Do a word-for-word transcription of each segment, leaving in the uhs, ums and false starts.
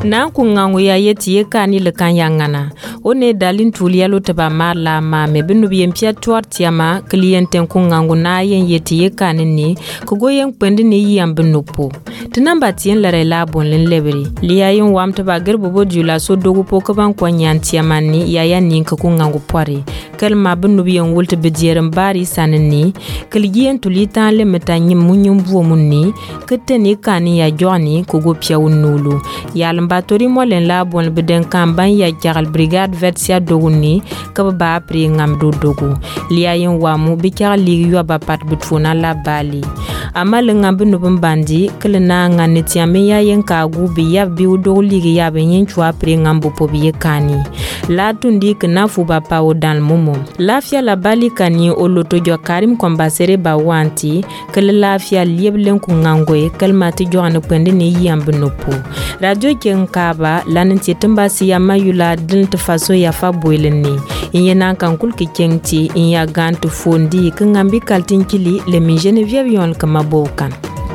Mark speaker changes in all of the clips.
Speaker 1: na ku ngangu ya yeti ye kani le kan yangana one dalin tulia lo taba marla ma me binu biem pia twartiama klienten ku ngangu na yen yeti ye kani ni ku goyen kpendi ni yam binupo tinamba tien la rela bon len lebri liya yin wam taba gerbo bodula so dogu poko ban kwanyan tiamani ya ya nin ku ngangu pori kalma binu biem wulta bedieren bari sanni klien tulita le metanyi munyum buo munni keteni kani ya joni ku go pia unulu yalamba tori molen la bon beden kamban ya jagal brigade versia doguni ka ba pri ngam do dogu liya yin wamu bi ka li yo ba pat bitfuna la bali amal ngam binu bandi klena ngani tiame ya yin ka gu bi ya bi do li ya be yin chwa pri ngam bo bi kani la tundi kana fu ba pa o dan momo lafia la bali kani o loto jo karim kombasere ba wanti kala lafia lieblen ku ngangoy kalmati jo an pende ni yamb nopo radio ken kaba lanin titemba siya mayula din faso ya fa boyleni inyena kan kulki kenti inya gantu fondi kangambi kaltinkili le mi Geneviève yon kama bokan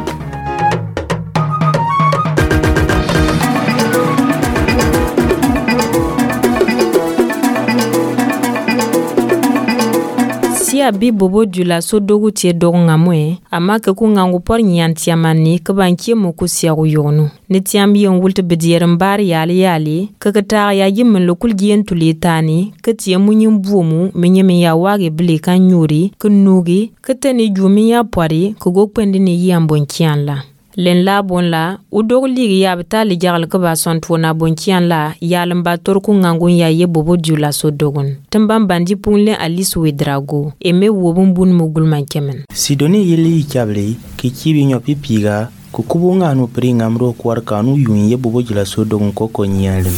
Speaker 1: ya bi bobo dula so dogu tie dogu ngamwe ama ke ku ngangu por nyantiamani ke bankie mo ku sia yono ne tiam yon wulta bedieram bar yali yali ke kata ya yim lokul gien tulitani ke tie munyim buomu menyeme ya wage bli kan nyuri ke nugi ke tani jumi ya pori ko go kpendi ni yambon kianla len la bon la u dog ligi ya betali jagal ko ba son tona bon kian la yalam ba tor ku ngangun ya ye bobo dula so dogun tambam bandi punle alice wedrago e me wobun bun mugul man kemen
Speaker 2: sidoni yeli kyable ki kibi nyo pipiga ku kubunga no pringa mro kwar kanu yun ye bobo dula so dogun ko ko nyalim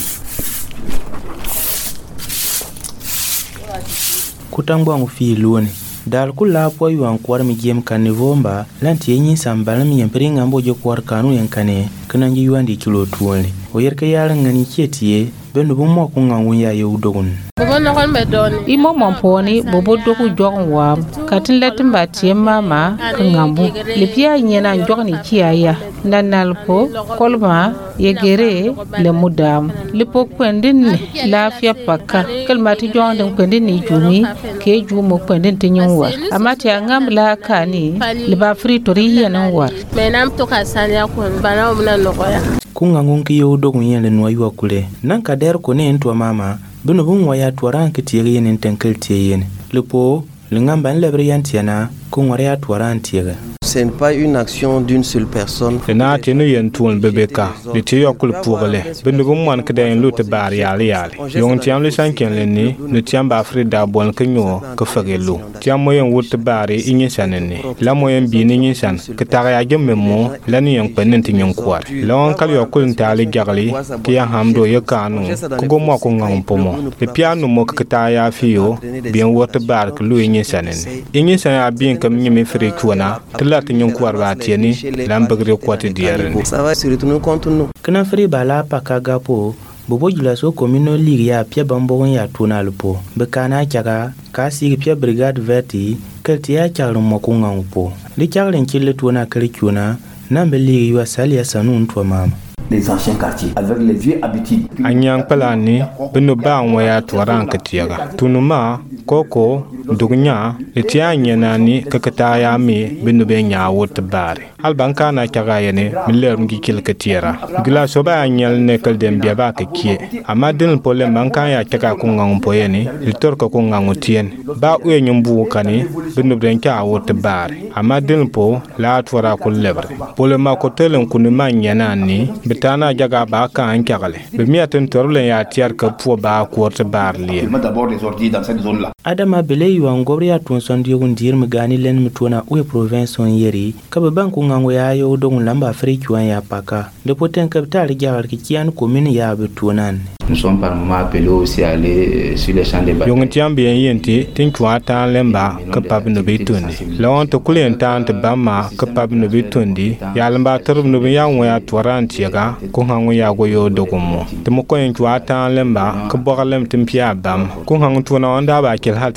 Speaker 2: kutangwa ngufi luone dal kula po yuan kwar mi gem kanevomba lanti yenyi sambala mi yempringa mbojo kwar kanu yankane kana ngi yuan di kilo tuole o yerka yaran ngani ketie bendo bo mo ko ngangun ya yewdogun
Speaker 3: bobo no kon bedoni
Speaker 4: imo momponi bobo doku jogon wa katin letin ba tiema ma kangambu lipia nyena jogni kiaya nanalpo kolma yegere le mudam lipo kwendin lafia paka kalmati jogon kwendin ni jumi ke jumo kwendin tinyon war amati angam la kani liba free tori yanan war
Speaker 3: menam to kasanya ko bana umna nokoya
Speaker 2: kungangun ki yewdogun yele no aywa kule nanka der ko ne ento mama bino bun waya tuaran ki tiye yen tenkel tiye yen lepo lingamba lebre yantiana ko ngore ya tuaran tiye
Speaker 5: ce n'est pas une action d'une seule personne
Speaker 6: na tenu yen tuon bebeka le tiyo kul pourle bino bun man kede en lute bar yali yali yon tiam le sanken le ni ne tiam ba frida bon kenyo ko fagelo tiam moyen wut bari inyi sanene la moyen bi ni san ke tara ya gemme mo la ni yon penen tin yon kwar lon kal yo kul ntali gagali ki ya hamdo ye kanu ko go mo ko ngam pomo le piano mo ke ta ya fiyo bien wut bar ko lu inyi sanene inyi san ya bien kam nyimi fri kuona tla tin yon kwar ba tieni lambagre kwati diaren
Speaker 5: ça va se retourner contre nous
Speaker 2: kana fri bala pakaga po bobo jula so komino ligi ya pia bambogon ya tuna lupo bekana chaga kasi pia brigade verti kelti ya charu mokunga upo li chaglen kille tuna kalikiona nambe ligi wa salia sanun to mama
Speaker 7: les anciens quartiers avec les vieux habitudes
Speaker 6: anyang palani bino ba waya tuaran ketiaga tunuma koko dunya etianya nani kakata ya mi bino be nya wot bare albanka na kaga yene miller ngi kil ketiera gila so ba anyal ne kal dem bia ba kekie amadin pole banka ya kaga ku ngam poyeni litor ko ku ngam tien ba uye nyumbu kani bino be nya wot bare amadin po la tuara ku lebre pole ma ko telen kunu manya nani bitana jaga ba ka an kagale be miaten torle ya tiar ka pu ba ku wot bar li
Speaker 7: d'abord les ordi dans cette zone là
Speaker 2: adama bele yuan gobri ya tun son digun dir mi gani len mi tuna uye province on yeri ka be banku ngango ya yo dogun lamba afrique wan ya paka de poten capital jagar ki kian commune ya be tunan
Speaker 7: nous sommes par moment appelés aussi à aller sur les champs de bataille
Speaker 6: yon tiam bien yenti tin kwa ta lemba ka pab no bitundi lawon to kulen tan te bama ka pab no bitundi ya lamba torb no ya won ya toranti ga ko hango ya go yo dogun mo te mo ko en kwa ta lemba ka bogalem tim pia bam ko hango tuna onda ba kel halte dierne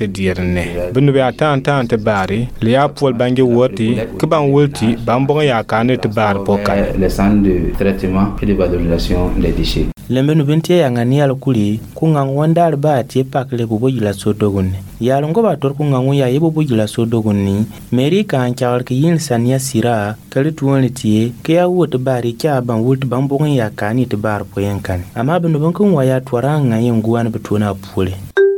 Speaker 6: ne binu be atan tan te bari le ya pol bangi woti ke ban wolti ban bon ya kane te bar poka
Speaker 7: les centres de traitement et de valorisation des déchets.
Speaker 2: Lembe no bente ya ngani al kuli ku ngang wandar ba tie pakle bobo jila sodogun ya longo ba tor ku ngangu ya yebo bobo jila sodogun ni meri kan chawal ke yin sania sira kali tuwon tie ke ya wot bari kya ban wot ban bon ya kani te bar poyen kan ama binu ban kun waya twaranga yin guwan betuna pule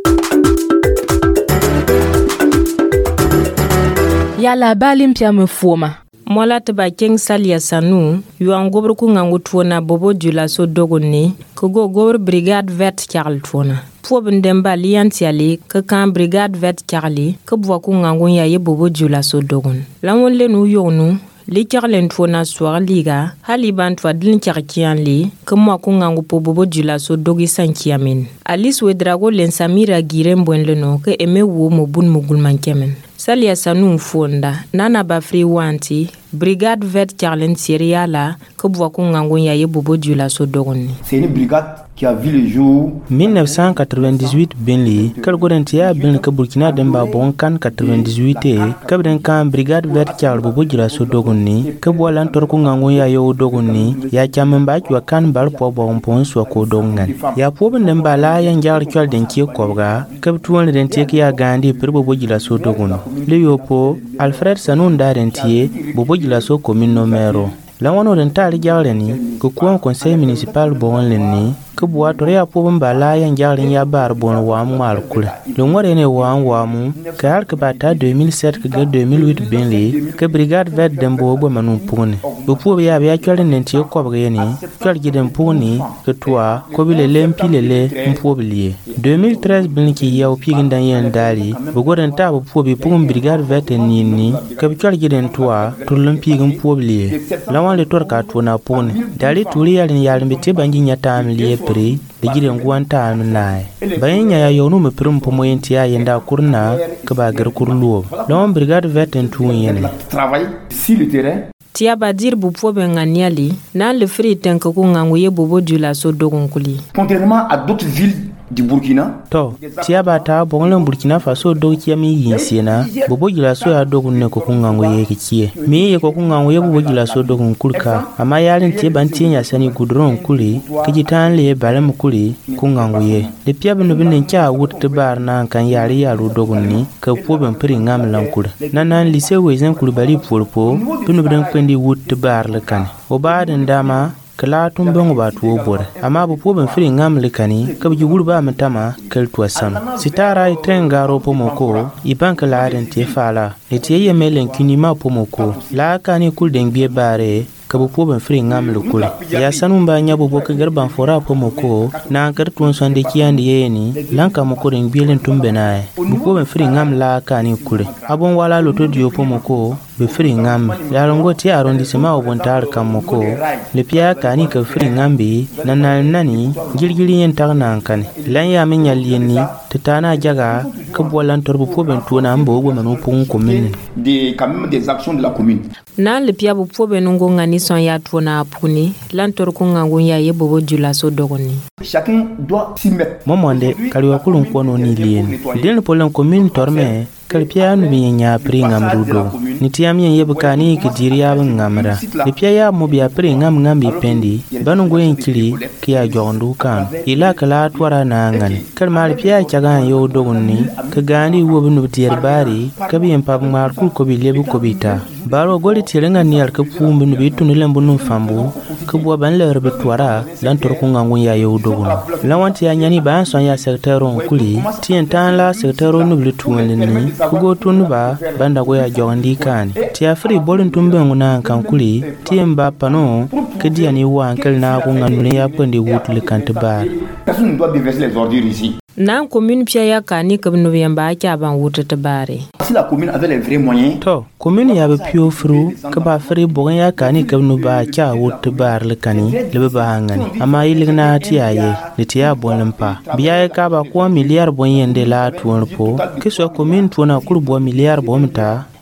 Speaker 1: ya la balim pia me foma mola te ba keng salia sanu yuan gobr ku ngangu tuona bobo jula so dogoni ko go gobr brigade vet charl tuona po bendemba liantiali ka kan brigade vet charli ko bo ku ngangu ya ye bobo jula so dogon lawon le nu yonu li charlen tuona soir liga hali ban twa din charkian li ko mo ku ngangu po bobo jula so dogi sankiamin alice wedrago len samira girembon le no ke eme wo mo bun mugul mankemen Salia sanu fonda nana ba free wanti brigade vet charlen seriala ko bo ko ngango ya ye bobo jula so dogoni.
Speaker 8: C'est une brigade qui a vu le jour
Speaker 2: mille neuf cent quatre-vingt-dix-huit benli kal gorentia ben ka Burkina demba bon kan quatre-vingt-dix-huit e kabren kan brigade vet charl bobo jula so dogoni ko bo lan tor ko ngango ya yo dogoni ya chamen ba kwa kan bar po bo pon so ko dongan ya po ben demba la yan jar kyal den ki ko ga kab tuwan den te ya gandi per bobo jula so dogoni le yopo Alfred Sanun Darentier bobo jila so commune numero la wono den tali jareni ko ko conseil municipal bon lenni ko bo to ya po bamba la yan jarin ya bar bon wa mal kula le ngore ne wa wa mu kar ka bata deux mille sept ka deux mille huit ben le ke brigade vet dembo bo manum pune bo po ya ya kyole nen ti ko ba yeni kyol giden puni ke toi ko bile lempi lele mpo bilie deux mille treize ben ki ya o pigin dan yen dali bo goden ta bo po bi pum brigade vet ni ni ke kyol giden toi to lempi gin po bilie la le tor ka to na pone dali tuli ya ni yalin bete bangi nyata mi le pri de giren guanta no nai bayenya ya yonu me prum pomo yenti ya yenda kurna ka ba gar kurluo lon brigade vet en tu yene
Speaker 8: travail sur le terrain
Speaker 1: tia badir bu po ben nganiali na le free tanko ko ngangu ye bobo jula so dogon kuli
Speaker 8: contrairement à d'autres villes du Burkina
Speaker 2: to tia bata bonlen Burkina Faso do kiyami yinsena bobo jula so ya dogun ne ko kungango ye kiye mi ye ko kungango ye bobo jula so dogun kulka ama yalin tie ban tinya sani gudron kuli kiji tan le balam kuli kungango ye le pia bino bin kya wut te bar na kan yari yaru dogun ni ka po ben pri ngam lan kul nanan lise wezen kul bali polpo bino bin pendi wut te bar le kan o baden dama kala tun bango ba tuwo bore amma bu po ben firi ngam likani ka bi gurba matama kal tuwa sam sitara i tren garo pomoko i bank la den te fala e te ye melen kinima pomoko la kani kul den biye bare ka bu po ben firi ngam lukul ya sanun ba nya bu bo ka garban fora pomoko na kar tun sonde kiyandi yeni lanka moko den bielen tumbe nae bu po ben firi ngam la kani kule abon wala loto dio pomoko be firi ngam ya longo ti arrondissement o bontar kamoko le pia kani ka firi ngambi nanal nani gilgili yen tarna kan lan ya min yalini tana jaga ka bolan torbu po ben tuna ambo go manu pun commune
Speaker 8: des quand même des actions de la commune
Speaker 1: na le pia bu po ben ngo ngani son ya tuna puni lan tor ko ngango ya ye bobo jula so dogoni
Speaker 8: chacun doit s'y mettre
Speaker 2: momonde kaliwa kulun kono ni lien den polan commune torme kalpia nu bi nya pri ngam rudo ni tiam yen yebkani ki diriya ban ngamra le pia ya mo biya pri ngam ngambi pendi banu go yen kili ki ya jondu kan ila kala twara na ngani kalmal pia chagan yo dogonni ka gani wo binu tier bari ka bi en pab mar kul ko bi lebu ko bita baro goli tirenga ni al ka pumbu nu bitu ni lembu nu fambu ka bo ban le rebe twara dan tor ko ngangu ya yo dogon lawanti ya nyani ban son ya secteur kuli tien tan la secteur nu bitu ni kugo tunba banda go ya jondi kan ti afri bolun tumbe nguna kan kuli tiemba pano kedi ani wa ankel na ko nganu ya pende wutul kan bar
Speaker 8: personne doit déverser les ordures ici
Speaker 1: nan commune pia ya kani kabno yamba kya ban wuta tabare
Speaker 8: si la commune avait les vrais moyens
Speaker 2: to commune ya be pio fru ka ba fri bogan ya kani kabno ba kya wuta bar le kani le ba hangani amma iligna ti aye le ti ya bonlampa biya ka ba ko miliyar bon yende la tuon po ke so commune tuona kurbo miliyar bomta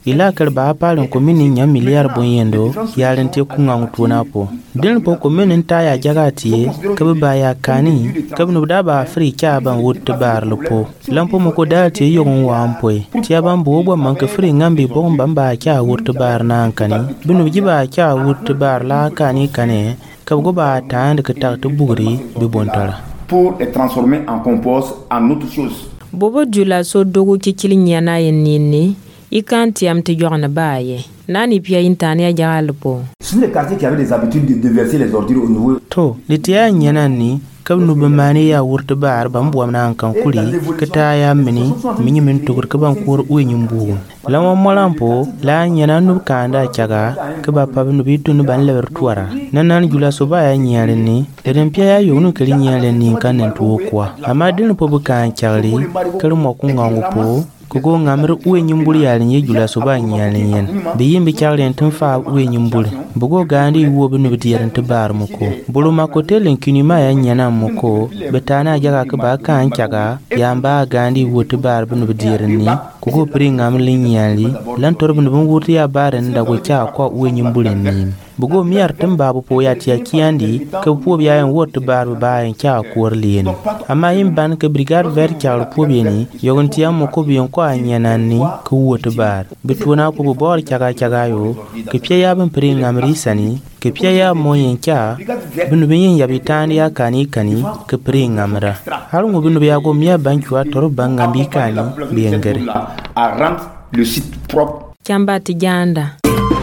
Speaker 2: ila karba palin komini nya miliyar bon yendo yaren te kunga mutuna po den po komini ta ya jagati ka ba ya kani ka bu da ba afrika ban wut bar lupo lampo mo ko da te yogon wa ampoy ti ban bo bo man ka fri ngambi bo bamba kya wut bar nan kani binu jiba kya wut bar la kani kane ka go ba ta da ka ta bugri bi bontara
Speaker 8: pour les transformer en compost en autre chose.
Speaker 1: Bobo Jula so dogo kikili nyana yenini ikanti amte yorna baye nani pia intani ya jalpo.
Speaker 8: Sur les quartiers qui avaient des habitudes de déverser les ordures au niveau
Speaker 2: to litia nyana ni kabnu bamani ya wurta bar bambu amna kan kuli kata ya mini minyi min tukur kaban kur unyumbu lawa molampo la nyana nu kanda chaga kaba pabnu bitunu ban lewer tuara nanan jula so baya nyale ni eden pia ya yonu kali nyale ni kanen tu kwa amadin po bukan chagli kalmo kungangu po kugo ngamir uwe nyumbuli yali nye jula soba nyali yen biyimbi chagli entumfa uwe nyumbuli bugo gandi uwo binu bitiyar ntibar muko bulu makotelen kinima ya nyana muko betana jaga kaba kan chaga yamba gandi uwo tibar binu bitiyar ni kugo pri ngamli nyali lan tor binu bunguti ya baren da go cha kwa uwe nyumbuli ni bugo miyar timbabu po ya tiya kiyandi ka po biya en wot bar bayan kya kuwar liyen amma yin ban ka brigade ver kya po bieni yogon tiya mo ko biyon ko anyanani ka wot bar bituna ko bo bor kya kya yo ka piya ya ban pri ngamri sani ka piya ya mo yen kya binu bin ya bitani ya kani kani ka pri ngamra har mo binu biya go miya ban kya tor bangambi kani biyengere
Speaker 8: à rendre le site propre.
Speaker 1: Chamba tijanda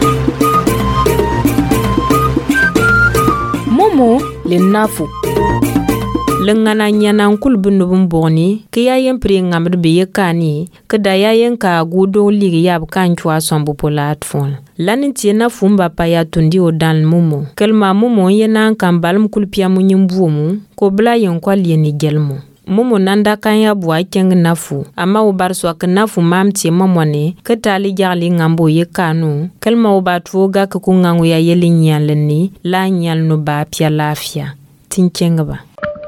Speaker 1: Momo le nafu lengana nyana nkul bunu bumboni ke yayen pri ngamr be yakani ke da yayen ka gudo ligi yab kan chwa sombu platform lanin ti na fumba pa ya tundi o dan momo kelma momo yena kan balm kul pia mu nyimbumu ko bla yen kwa lieni gelmo momo nanda kan ya bua keng nafu ama u bar so ka nafu mam ti mamone ke tali jarli ngambo yakanu kelma u batwoga ka kungangu ya yeli nyalni la nyal no ba pia lafia tinkengba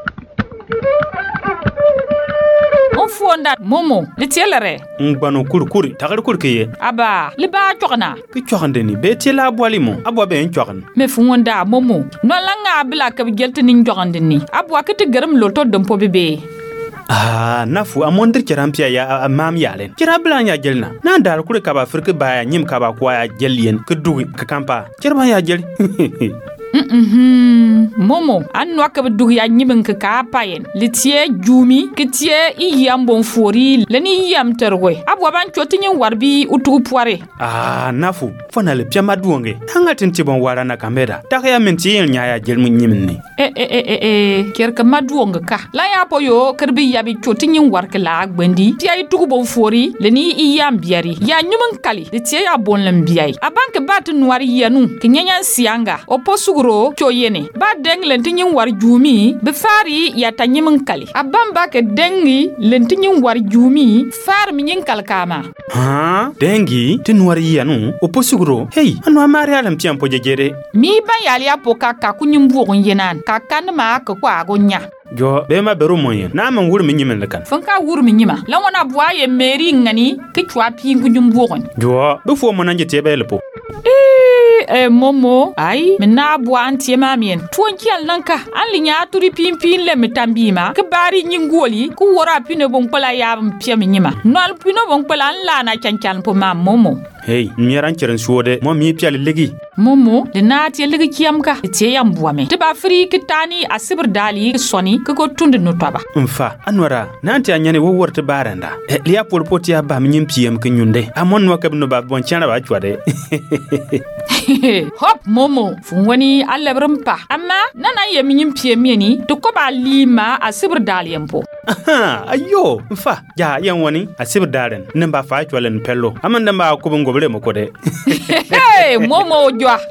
Speaker 9: fonda momo le tielere
Speaker 6: ngbano kurkuri tagar kurkiye
Speaker 9: aba le ba chokna
Speaker 6: ki chokande ni be tiela boali mo abwa be en chokna
Speaker 9: me fonda momo no langa bla ka gelti ni chokande ni abwa kiti garam loto dompo bebe
Speaker 6: ah nafu amondir kirampia ya mam yalen kirabla nya gelna nan dal kuri ka ba firki baya nyim ka ba kwa ya gelien kudu ka kampa kirba ya gel
Speaker 9: Mhm momo an no ka du ya nyimin ka ka payen litie jumi kitie i yambon fori leni yam terwe abwa ban chotinyin warbi utu poire
Speaker 6: ah nafu fona le pia maduonge hangatin tibon wara na kamera ta ya minti yin nya ya gelmun nyimin ni
Speaker 9: eh eh eh eh ker ka maduonge ka la ya po yo kerbi ya bi chotinyin war ka la gbendi pia i tugu bon fori leni i yam biari ya nyimin kali litie ya bon lam biai abanke bat nwari yanu kinyanya sianga oposu gro choyene ba deng lentinyin war jumi be fari ya tanyimin kali abamba ke dengi lentinyin war jumi far minyin kalkama
Speaker 6: ha dengi tinwar yanu oposugro hey anu amari alam tiampo jejere
Speaker 9: mi ba yali apoka ka kunyim bugun yenan ka kan ma ka kwa gonya
Speaker 6: jo be ma beru moye na man wur min yimin lekan
Speaker 9: fanka wur min yima la wana bwa ye meri ngani ki chwa pi kunyim bugun
Speaker 6: jo be fo mo nanje tebe lepo
Speaker 9: eh momo ai mena bwa antie mamien tuonki allanka an linya turi pimpin le mitambima ke bari nyingoli ku wora pino bon pala ya mpia minyima nol pino bon pala la na chancan po mam momo
Speaker 6: hey miran kiran suode mo mi pial legi
Speaker 9: momo le na tie legi kiamka tie yam buame te ba fri kitani asibr dali soni ko ko tunde no toba
Speaker 6: mfa anwara nanti anyane wo worte baranda e liya polpoti ya ba minyim piem kinyunde amon no kabno ba bon chana ba chwade
Speaker 9: hop momo funwani allabrimpa amma nana yeminyim piemieni to ko ba lima asibr dali yampo
Speaker 6: aha ayo mfa ja yan wani asibr daren namba fa chwalen pello amanda ba ko ngobre mo ko de
Speaker 9: hey momo jwa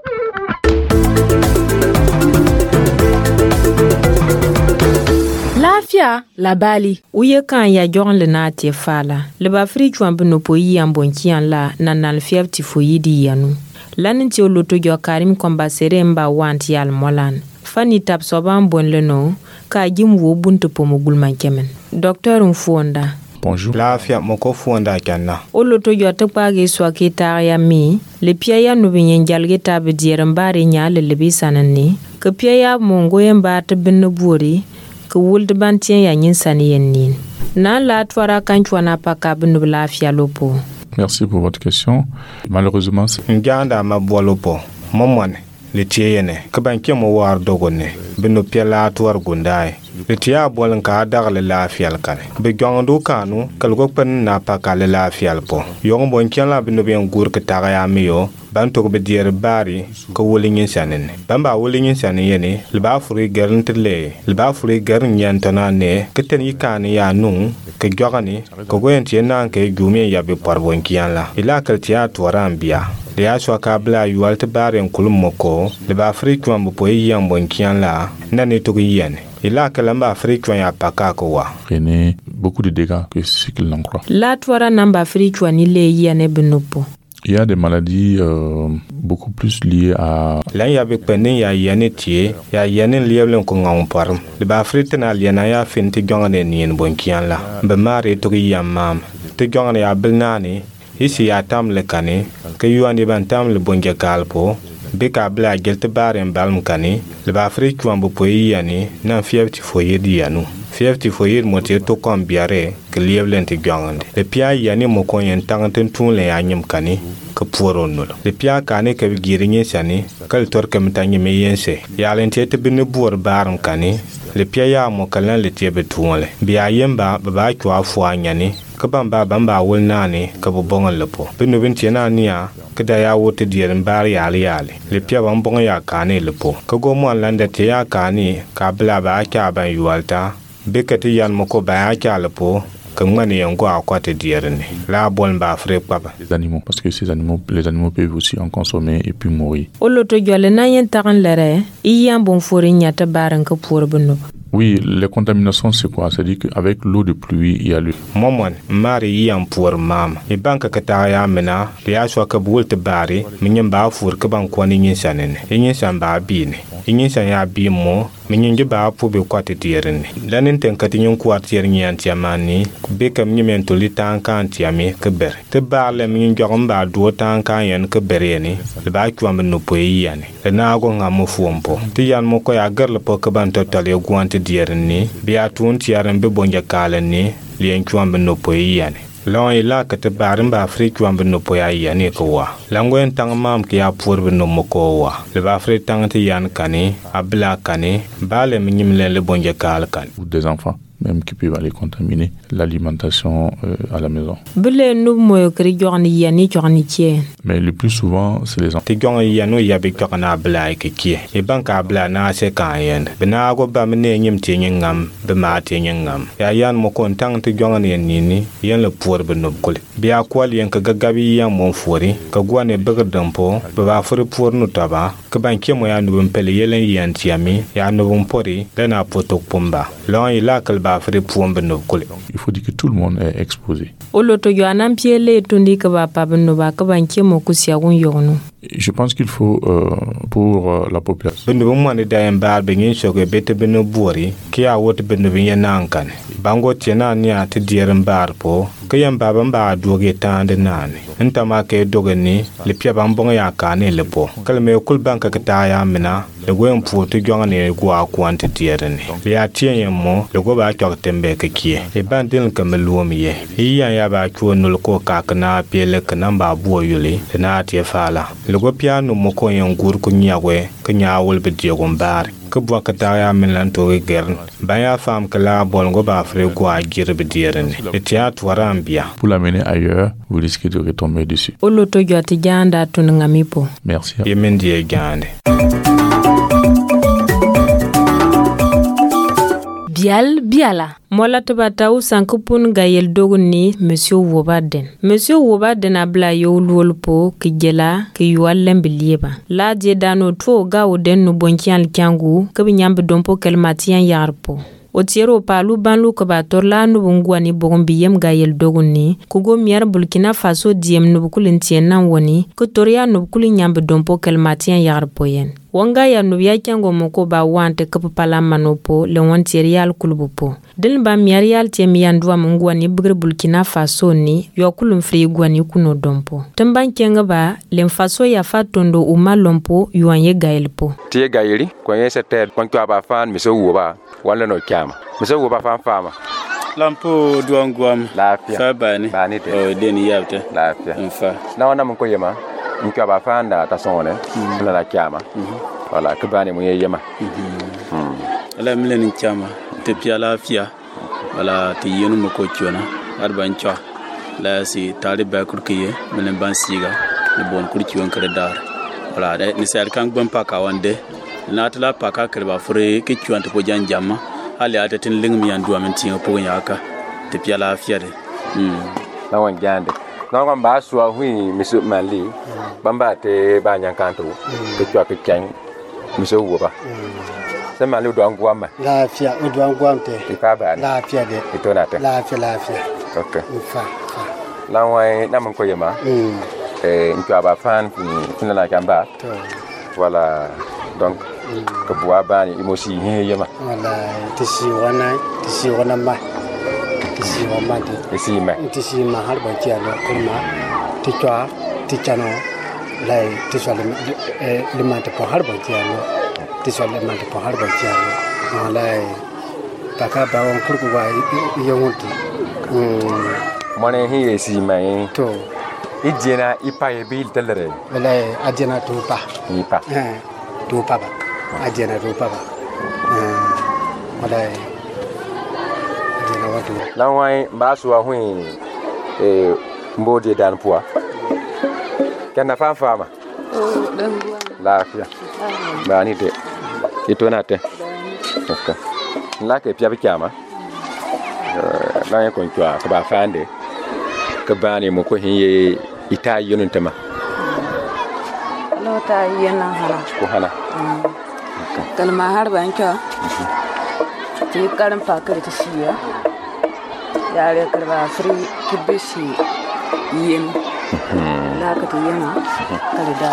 Speaker 1: Lafia la bali uye kan ya jon le na tie fala le ba fri chwambe no po yi ambon kian la nanal fiafti fo yidi yanu lanin ti oloto jo karim komba seremba want yal molan fani tap soban bon le no ka jim wo buntu po mogul man kemen docteur Mfonda
Speaker 10: Bonjour.
Speaker 6: Laafia moko fonda kanna.
Speaker 1: Oloto yota page swaki ya mi, le pia ya nubi njalge tabe dierambari nya le lebi sanani, ke pia ya mongo yamba te benne buri, ke wulde bantien ya nyin sani yennin. Na la twara kanchwana paka benne laafia lopo.
Speaker 10: Merci pour votre question. Malheureusement, c'est
Speaker 6: Nganda ma bolopo. Momone le tiene ke banke mo war dogone beno piala twar gundai le tia bolen ka dar le la fial kale be gondo kanu kal go pen na pa kale la fial po yong bon kiala beno ben gur ke taga ya miyo ban to be dier bari ko wolingin sanen bamba wolingin sanen yene le ba furi garntle le ba furi garn yantana ne ke ten yikani ya nu ke gogani ko go yen na ke gumi ya be parbon kiala ila kal tia twaran biya le ya so ka bla yual te bare kulum moko le ba afrika mbo po yam bon kian la nani to yene ila kala mba afrika ya paka ko wa
Speaker 10: prenait beaucoup de dégâts que ce qu'il en croit.
Speaker 1: La twara namba afrika ni le yene benopo.
Speaker 10: Il y a des maladies euh, beaucoup plus liées à
Speaker 6: la ya be penin ya yene tie ya yene lieblen ko ngam parm le ba afrika na liana ya finti gongane ni en bon kian la be mare to yam mam te gongane ya belnani ici ya tam le kane ke yuandi ban tam le bonja kalpo be ka bla gelte baren balm kane le ba afrika wambo poyi yani na fiefti foyer di yanu fiefti foyer mote to kom biare ke lieblen te gongande le pia yani mo kon yen tanten tun le anyam kane ke porono le pia kane ke girinye sani kal tor ke mtanye me yense ya lente te bine buor baram kane le pia ya mo kalan le tiebe tunle biya yemba ba kwa fo anyane ka bamba bamba wol nani ka bo bongal lepo bino bin tiena nia ka da ya wote dierin bari yali yali le pia ban bonga ya kane lepo ka go mo landa te ya kane ka bla ba ka ban yualta be ka ti yan moko ba ya ka lepo ka ngani yango akwate dierin la bon ba fre papa
Speaker 10: les animaux parce que ces animaux les animaux peuvent aussi en consommer et puis mourir.
Speaker 1: Oloto jole na yen taran lere iyam bon fori nyata baran ka pour beno.
Speaker 10: Oui, les contaminations, c'est quoi? C'est-à-dire qu'avec l'eau de pluie, il y a le...
Speaker 6: Momon, mari yam pour mam. Et banka kataya mena, ya so ka bulte bari, minyen ba fur ka ban kwani nyin sanen. Yin san ba bine. Yin san ya bi mo, minyen ge ba pu be kwate tieren. Lanin ten katinyen kwartier nyan tiamani, be kam nyemen to litan kan tiami ke ber. Te bar le minyen jogom ba do tan kan yen ke bereni. Le ba kwam no poyi yani. Le na go ngam fompo. Ti yan mo ko ya garle po ka ban total ye gwante dierni biya tun tiaran be bonja kalani lien kwam no poyi yani lon ila ka te barin ba afrika kwam no poyi yani ko wa langwen tang mam ki ya pour be no moko wa le ba afrika tang ti yan kani abla kani bale minyimle le bonja kal kan
Speaker 10: ou des enfants même qui peuvent aller contaminer l'alimentation euh, à la maison. Mais le plus souvent, c'est les enfants. Il faut dire que tout le monde est exposé. Je pense qu'il faut euh, pour euh, la population. Bango tiena ni ati dierin bar po kayan baban ba doge tande nani ntama ke dogani le pia bambon ya kane le po kalme kul banka kata ya mina le gwen po to jongane gwa kwante dierin le ya tien mo le go ba tok tembe ke kie e bandin kameluom ye iya ya ba kwo nul ko ka kana pele kana ba bo yule na tie fala le go pia no mo ko yan gur ko nyawe kanya wol be diegon bar que bois que t'as amené l'entouré guerre. Baya femme que la bonne go ba frère quoi guerre bedierene. Et tiens toi rambia. Pour l'amener ailleurs, vous risquez de retomber dessus.
Speaker 1: Oloto joti janda tunangamipo.
Speaker 10: Merci.
Speaker 6: Yemendi gande.
Speaker 1: Bial biala. Mola tabata u sankupun gayel dogni Monsieur Wobaden. Monsieur Wobaden abla yo lwolpo kijela ki yualem bilieba. La je dano to ga oden no bonkian kyangu kabi nyambe dompo kelmatian yarpo. Otiero palu banlu kaba torla no bungwani bogombiyem gayel dogni kugo miar Burkina Faso diem no bukulin tien nan woni ko toria no bukulin nyambe dompo kelmatian yarpo yen. wanga ya nubia kyango moko ba wante kap pala manopo le wanti real kulubupo din ba miarial te miyandwa mungwa ni bugre Burkina Faso ni yokulum frigwa ni kuno dompo tamban kenga ba le faso ya fatondo uma lompo yuanye gaelpo
Speaker 11: tie gaeli ko yese ted kon to ba fan mi so wo ba wala no kyama mi so wo ba fan fama
Speaker 12: lampo duangwam
Speaker 11: lafia
Speaker 12: fa bani
Speaker 11: bani te
Speaker 12: o deni yabte
Speaker 11: lafia
Speaker 12: mfa
Speaker 11: na wana mun ko yema mun ko ba fan da ta sonne na la kyama wala ke bani mun yema
Speaker 12: ala milen kyama te pia lafia wala ti yenu mako chona arban cha la si tali ba kurkiye milen ban siga ni bon kurki won kare dar wala de ni sar kan ban paka wande na tala paka kare ba fure ke chuante po janjama hali ata tin ling mi andu amen tinga po nyaka te pia lafia de mm
Speaker 11: na wan jande na wan ba so hui misu mali bamba te ba nyankanto ke chwa ke kyan misu wo ba se mali do angwama
Speaker 13: lafia do angwamte
Speaker 11: ipa ba
Speaker 13: lafia de
Speaker 11: itona te
Speaker 13: lafia lafia
Speaker 11: okay
Speaker 13: ifa
Speaker 11: la wan na mun ko yema mm eh nkwa ba fan fin la kamba
Speaker 13: to
Speaker 11: voilà donc que bois bani imosi yema
Speaker 13: wala tisi wana tisi wana ma tisi wana
Speaker 11: tisi ma
Speaker 13: tisi ma har ba tialo kuma tikwa tikano lai tisi le le mate po har ba tialo tisi le mate po har ba tialo wala taka ba on kurku wa yonti mm
Speaker 11: mone hi esi mai
Speaker 13: to
Speaker 11: ijena ipa e bil telere
Speaker 13: wala ajena to pa
Speaker 11: ipa
Speaker 13: eh to pa ba ajena to pa ba eh wala ajena watu
Speaker 11: lawai basu wa hui eh mbodi dan poa kana fa fama lafia bani te itona te okay la ke pia bikama eh la ko ntwa ka ba fande ka bani mo ko hiye ita yunun tama
Speaker 14: lo ta yena hala
Speaker 11: ko hala
Speaker 14: kalma har ban ka ti karan pa kare ta shiya yare karba free kibishi yen la ka ti yena kare da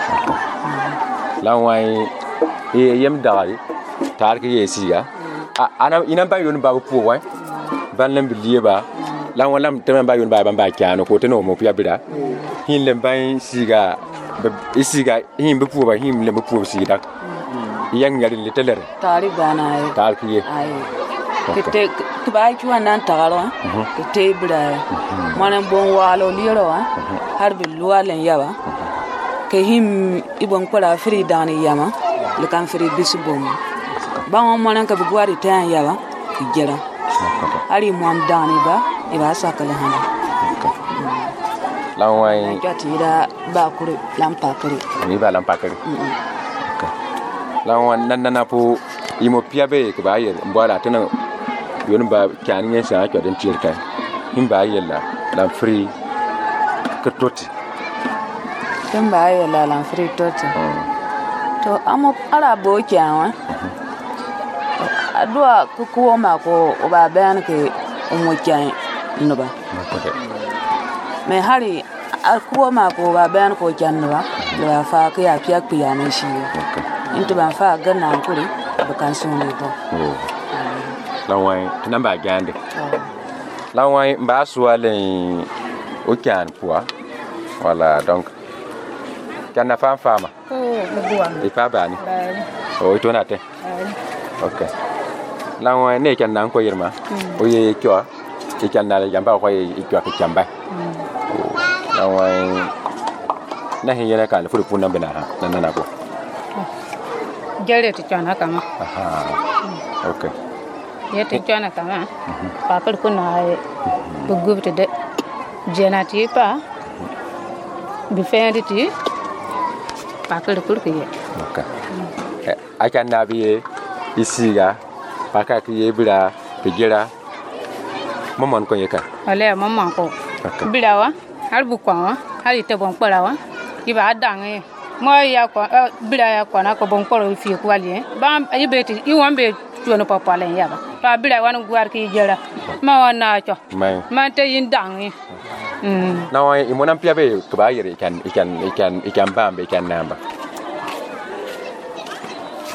Speaker 11: lawai e yem dali tar ke yesiga ana ina ba yun ba pu wa ban lam bi ba lawan lam temen ba yun ba ban ba kyano ko teno mo pia bida hin lem ban siga isiga hin bu pu ba hin lem bu pu siga yang ngari le telere
Speaker 14: tari bana ai
Speaker 11: tar ki
Speaker 14: ai kete ba ki wannan tagaro kete bida manan bon walo liro har bi luwalen yawa ke him ibon kwara firi dani yama le kan firi bisubom ba won manan ka bi gwari tan yawa ki jera ari mo am dani ba iba sakala hana
Speaker 11: lawai
Speaker 14: jati da ba kure lampa kare
Speaker 11: ni ba lampa kare lawan nan nan po imo piabe ke ba yer mbala tana yon ba kan yen sa ko den tirka him ba yella la free ke toti
Speaker 14: him ba yella la free toti to amo ara bo kyanwa adua ku ko ma ko ba bayan ke mo kyan no ba me hari ku ma ko ba bayan ko kyan no ba la fa ke ya piak piya ne shi into ban fa ganna kuri ba kan sun ne to
Speaker 11: lawai namba gande lawai ba suale o kan poa wala donc kana fa fama
Speaker 14: oh
Speaker 11: e pa bani o to na te okay lawai ne kan nan ko yirma o ye kyo e kan na yamba ko e kyo ka chamba lawai na hin yana kan furu punan bina ha nan na ko
Speaker 4: jere ti chana kama
Speaker 11: aha okay
Speaker 4: ye ti chana kama pa per ko na e bugu te de jenati pa bi fendi ti pa per ko ke
Speaker 11: okay a kan na bi isiga pa ka ki bira pijira momon ko yeka
Speaker 4: ale momon ko bira wa har bu kwa wa har ite bon pala wa iba dange mo ya ko bira ya ko na ko bon poro fi ko ali ba ayi beti i won be tuno papa len ya ba ba bira wan guar ki jera ma wana cho
Speaker 11: mai
Speaker 4: ma te yin dange mm
Speaker 11: na wa i monam pia be ko ba yere kan ikan ikan ikan bambe kan namba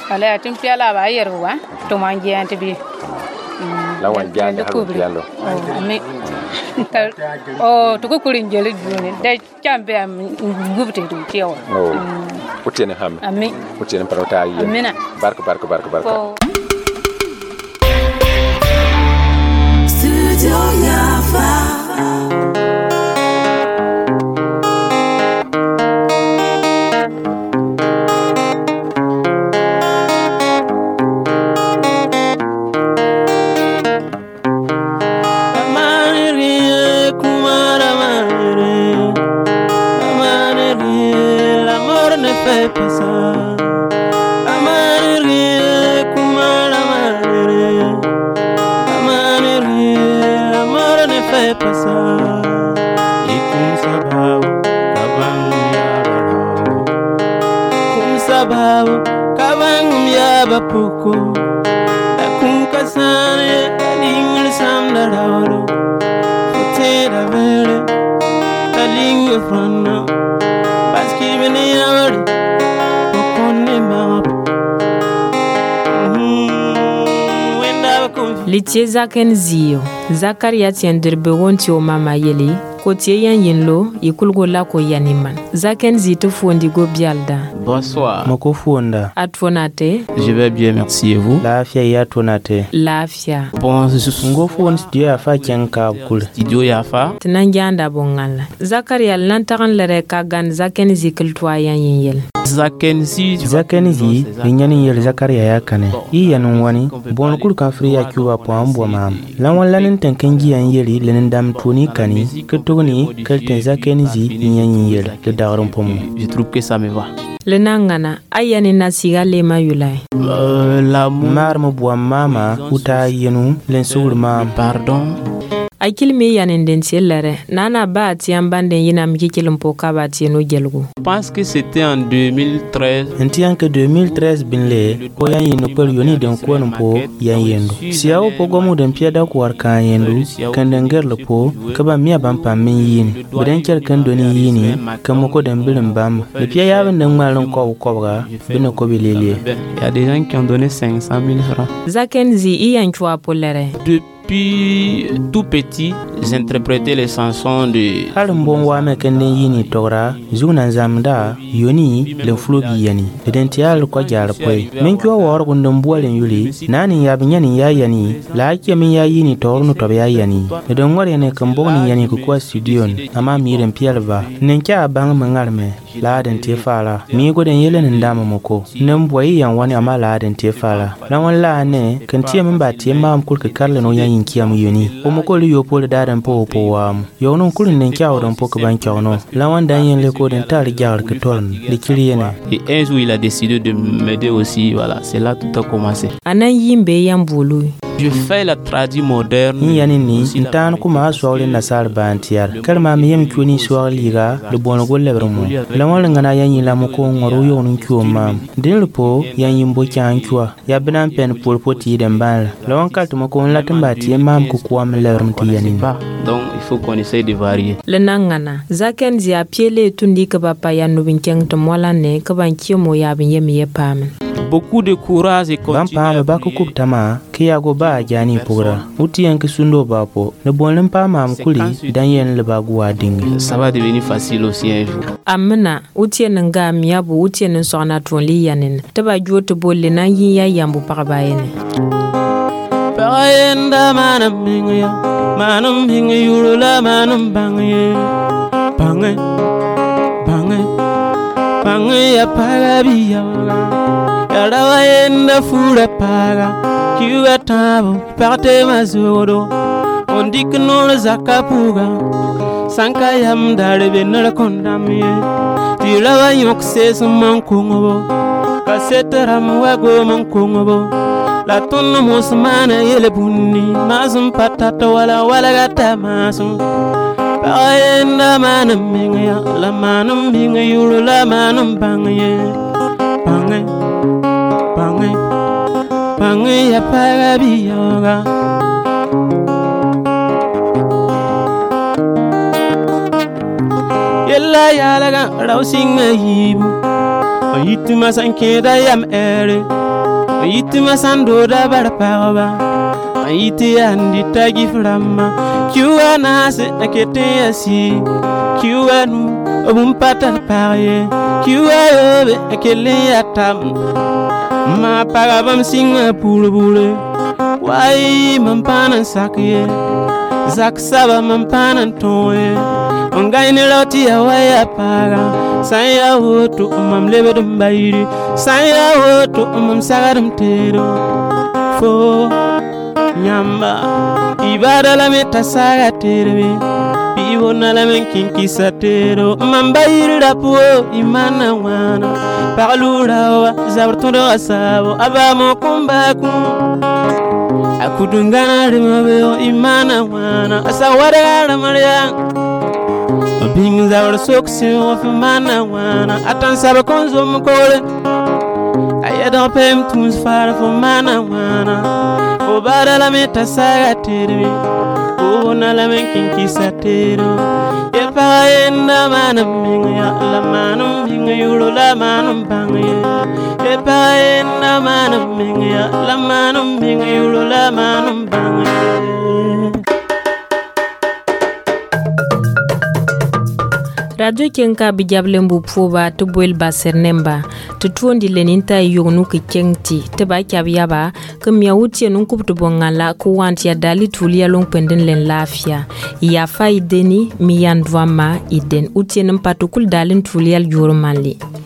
Speaker 4: ala tin piala ba yerwa to mangi antibi
Speaker 11: la wan jande haru pialo
Speaker 4: ami oh to ko kurin jeli duni da chambe am gubte du tiawa
Speaker 11: oh utene ham
Speaker 4: ami
Speaker 11: utene parota yi
Speaker 4: amina
Speaker 11: barka barka barka barka
Speaker 15: Studio Yafa.
Speaker 16: Poco la kunka sane aling sam da dawro fote da vere aling fronna baski bene yawri pokonne ma wenda ko
Speaker 1: Litie zaken zio Zakaria tienderbe wonti o mama yeli kotie yan yinlo ikulgo la ko yaniman zaken zito fondi go bialda.
Speaker 17: Bonsoir.
Speaker 2: Moko fonda.
Speaker 1: Atfonate.
Speaker 17: Je vais bien, merci, et vous?
Speaker 2: La fia ya tonate.
Speaker 1: La fia.
Speaker 17: Bon, je suis
Speaker 2: ngo fon studio ya fa kenka kul.
Speaker 17: Studio ya fa.
Speaker 1: Tinanjanda bongala. Zakaria lantaran lere ka gan zaken zikil toya yan yel.
Speaker 17: Zaken zi
Speaker 2: Zaken zi linyani yel Zakaria ya kane. I yanun wani bon kul ka fri ya kuwa po ambo mam. Lan wallanin tankenji yan yeli lenin dam tuni kani ketogni kelten Zaken zi linyani yel de darum pomu.
Speaker 17: Je trouve que ça me va.
Speaker 1: Le nangana ayani nasiga le mayulai.
Speaker 17: Euh, la
Speaker 2: marmo bua mama uta yenu len sur mam.
Speaker 17: Pardon.
Speaker 1: Akil me yanin den sellere nana ba tian banden yina miki kilumpo ka ba tieno gelgo.
Speaker 17: Je pense que c'était en deux mille treize.
Speaker 2: Entian que deux mille treize binle ko yan yinu pel yoni den ko po yan yendu. Siawo po gomu den pieda ko war kan yendu kan den gerlo po ka ba miya ban pam min yini. Bidan ker kan doni yini kan mo ko den bilim bam. Le pia ya ben den malon ko ko ga bino ko bilele.
Speaker 17: Il y a des gens qui ont donné cinq cent mille francs.
Speaker 1: Zakenzi iyan chwa polere.
Speaker 17: Depuis tout petit, j'interprétais les chansons de
Speaker 2: Halumbon wa me kende yini tora zuna zamda yoni le flogi yani idential ko jar poy min ko wor gundum bolen yuli nani ya binyani ya yani la ke min ya yini tornu to ya yani don ngore ne kan boni yani ko ko studio ama miren pialva nen kya bang mangarme la den te fala mi go den yelen ndama moko nem boyi yan wani ama la den te fala dan walla ne kan tie min ba tie mam kulka karle no yan kiam yoni o moko li yo pole dadan po po wam yo non kulin nen kyaw don po ka ban kyaw no lawan dan yen le ko den tar jar ke ton li kiriyene.
Speaker 17: Et un jour il a décidé de m'aider aussi, voilà, c'est là tout a commencé.
Speaker 1: Anan yimbe yan bolu.
Speaker 17: Je fais la tradi moderne.
Speaker 2: Ni yani ni intan kuma swawle nasar bantiar kalma mi yem kuni swawle liga le bon go lebrmo lawan ngana yan la moko ngoro yo non kyo mam din po yan yimbo kyan kyo ya binan pen pol poti den ban lawan kalt moko la tambati mam ko ko am lebrm ti yani.
Speaker 17: Donc il faut qu'on essaye de varier.
Speaker 1: Le nangana zaken zi apiele tundi ka papa ya no binkeng to molane ka ban kimo ya bin yemi ye pam.
Speaker 17: Beaucoup de courage et
Speaker 2: continuer. Bam ba ko kubtama kiya go ba jani pura uti yanki sundo bapo ne bonlen pa mam kuli dan yen le bagwa dingi.
Speaker 17: Ça va devenir facile aussi un jour.
Speaker 1: Amna uti nanga miabu uti nen sona tonli yanen taba joto bolle nan yin ya yambu parabayene.
Speaker 16: Parayenda manam bingiya manam bingi yurula manam bangiye bangi bangi bangi ya parabiya Yarawaenda fura paga kiwa tabo parte mazuro on dit que non les akapuga sanka yam dare benara kondamie tirawa yok ses mon kongo kasetara mwago mon kongo la tonno musmana yele bunni mazum patata wala wala gata masum paenda manam minga la manam minga yulu la manam bangaye bangaye Pange, pange ya parabi yoga. Yella yalaga rausing me yibu. Oyitu masanke da yam ere. yiti masando da barpaba yiti andi tagi frama kiwa nase nakete asi kiwa nu obum patal paye kiwa yobe akele atam ma pagabam singa pulu bule wai mampana sakye zak saba mampana toye ongaine loti ya waya paga saya woto umam lebedum bayiri saya woto umam sagarum tero fo nyamba ibada la meta saga terbe piwo na la men kinki satero mambayiri rapo imana wana parlura wa zabrtondo asabo abamo kumbaku akudungana rimabeo imana wana asawara ramaria bing zawar soksi of mana wana atan saba konzo mkole ayada pem tuns far for mana wana obara la meta saga terbi ona la men kinki satero e paenda mana minga la manum minga yulo la manum bangye e paenda mana minga la manum minga yulo la manum bangye.
Speaker 1: Radio Kenka bijablembu pfoba to boel basernemba to tuondi leninta yognu ke kengti te ba kyabiyaba ke miawuti nun kuptu bongala ko wanti ya dali tulia long penden len lafia ya faideni mi yandwama iden uti nmpatukul dalin tulia yurmali